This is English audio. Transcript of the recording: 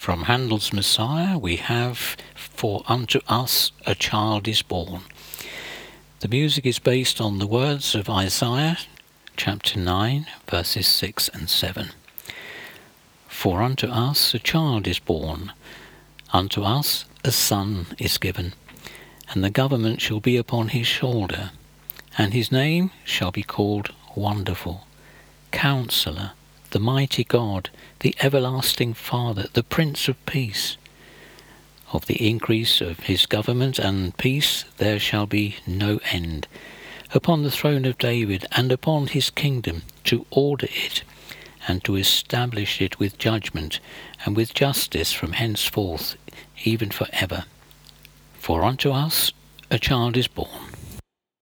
From Handel's Messiah we have For Unto Us a Child is Born. The music is based on the words of Isaiah chapter 9 verses 6 and 7. For unto us a child is born, unto us a son is given, and the government shall be upon his shoulder, and his name shall be called Wonderful, Counselor, the Mighty God, the Everlasting Father, the Prince of Peace. Of the increase of his government and peace there shall be no end, upon the throne of David and upon his kingdom, to order it and to establish it with judgment and with justice from henceforth, even for ever. For unto us a child is born.